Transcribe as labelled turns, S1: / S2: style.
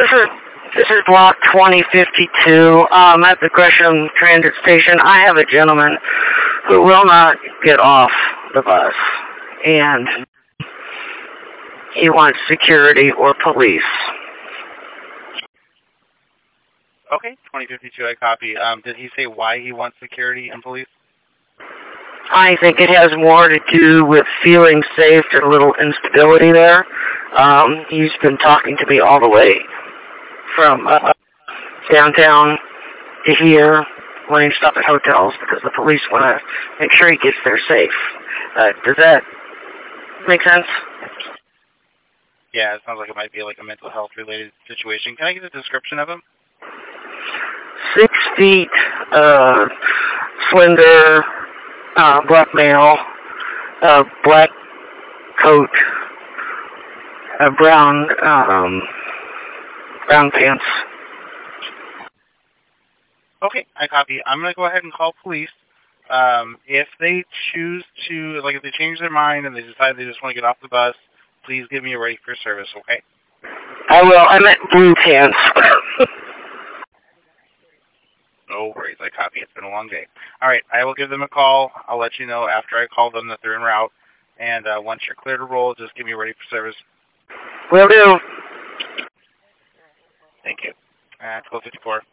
S1: This is block 2052. At the Gresham Transit Station. I have a gentleman who will not get off the bus, and he wants security or police.
S2: Okay, 2052, I copy. Did he say why he wants security and police?
S1: I think it has more to do with feeling safe and a little instability there. He's been talking to me all the way from downtown to here when he stops at hotels because the police want to make sure he gets there safe. Does that make sense?
S2: Yeah, it sounds like it might be like a mental health related situation. Can I get a description of him?
S1: 6 feet, slender, black male, black coat, brown pants.
S2: Okay, I copy. I'm going to go ahead and call police. If they choose to, like if they change their mind and they decide they just want to get off the bus, please give me a ready for service, okay?
S1: I will. I meant blue pants.
S2: No worries, I copy. It's been a long day. All right, I will give them a call. I'll let you know after I call them that they're en route. And once you're clear to roll, just give me ready for service.
S1: Will do.
S2: Thank you. 1254.